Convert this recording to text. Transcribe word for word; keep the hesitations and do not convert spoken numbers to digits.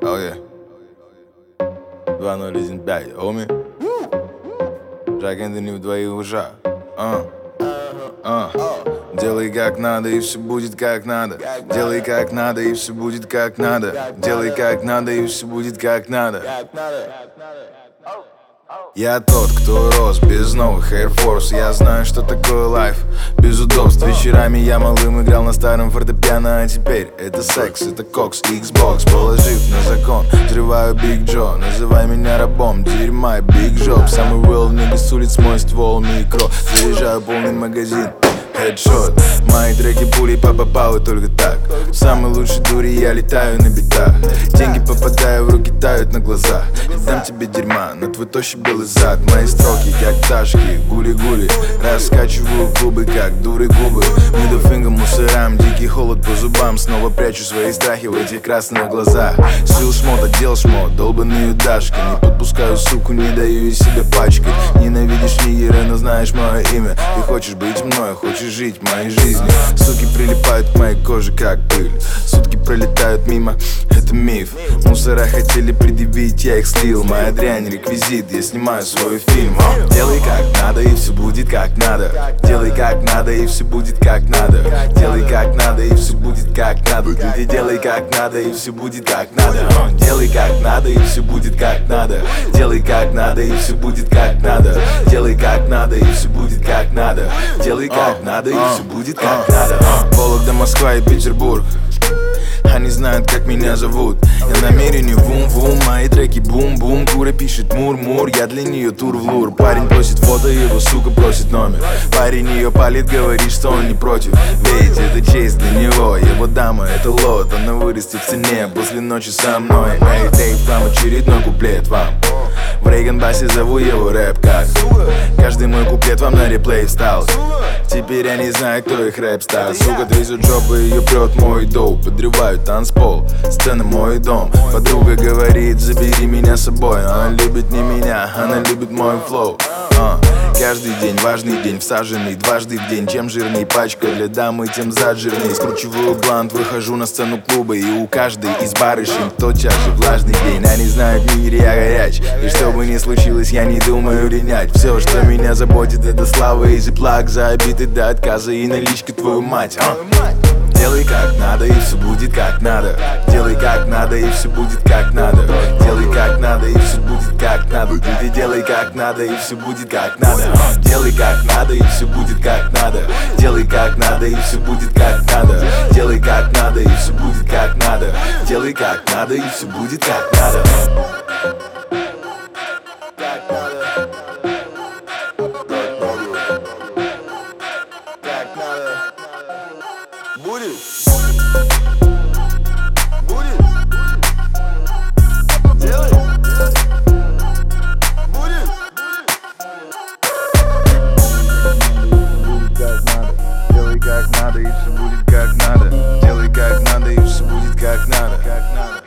Oh yeah. два ноль один пять, homie. Жак Энтони в двоих ушах. А. А. Делай как надо, и все будет как надо. Делай как надо, и все будет как надо. Делай как надо, и все будет как надо. Я тот, кто рос без новых Air Force. Я знаю, что такое лайф без удобств. Вечерами я малым играл на старом фортепиано, а теперь это секс, это кокс, Xbox. Положив на закон, взрываю Big Joe. Называй меня рабом, дерьма, Big Job. Самый real nigga с улиц, мой ствол микро. Заряжаю полный магазин, headshot. Мои треки пулей попадают только так. Самый лучший дури, я летаю на битах. Деньги попадаю в руки, тают на глазах. Я дам тебе дерьма на твой тощий белый зад. Мои строки, как пташки, гули-гули. Раскачиваю клубы, как дуры губы. Мидофингер мусорам, дикий холод по зубам. Снова прячу свои страхи в этих красных глазах. Сил шмот, отдел шмот, долбаные дашки. Не подпускаю суку, не даю из себя пачкать. Ненавидишь нигеры, но знаешь мое имя. Ты хочешь быть мной, хочешь жить моей жизнью. Суки прилипают к моей коже, как пыль. Сутки пролетают мимо, это миф. Мусора хотели предъявить, я их слил. Моя дрянь, реквизит, я снимаю свой фильм. О, делай как надо, и все будет как надо. Делай как надо, и все будет как надо. Делай как надо, и все будет как надо. Ты делай как надо, и все будет как надо. О, делай как надо, и все будет как надо. Делай как надо, и все будет как надо. Делай как надо, и все будет как надо. Делай как надо, и все будет как надо. Вологда, Москва и Петербург. Они знают, как меня зовут. Я намерение вум-вум, мои треки бум-бум. Кура пишет мур-мур, я для нее тур в лур. Парень просит фото, его сука просит номер. Парень ее палит, говорит, что он не против. Ведь это честь для него, его дама это лот. Она вырастет в цене после ночи со мной. Эй, Дейв, вам очередной куплет вам. В Рейган-басе зову его рэп как. Каждый мой куплет вам на реплей встал. Теперь я не знаю, кто их рэп стал. Сука трясет жопу, ее прет мой доуп. Подрывают танцпол, сцена мой дом. Подруга говорит, забери меня с собой. Она любит не меня, она любит мой флоу. uh. Каждый день важный день, всаженный дважды в день. Чем жирней пачка для дамы, тем зад жирней. Скручиваю блант, выхожу на сцену клуба. И у каждой из барышень тотчас же влажный день. Они знают, в мире я горяч. И что бы ни случилось, я не думаю линять. Все, что меня заботит, это слава и зиплак. За обиды до отказа и наличка, твою мать. uh. Делай как надо, и все будет как надо. Делай как надо, и все будет как надо. Делай как надо, и все будет как надо. Ты делай как надо, и все будет как надо. Делай как надо, и все будет как надо. Делай как надо, и все будет как надо. Делай как надо, и все будет как надо. Делай как надо, и все будет как надо. Будет? Будет? Делай! Будет? Делай как надо, и все будет как надо. Делай как надо, и все будет как надо.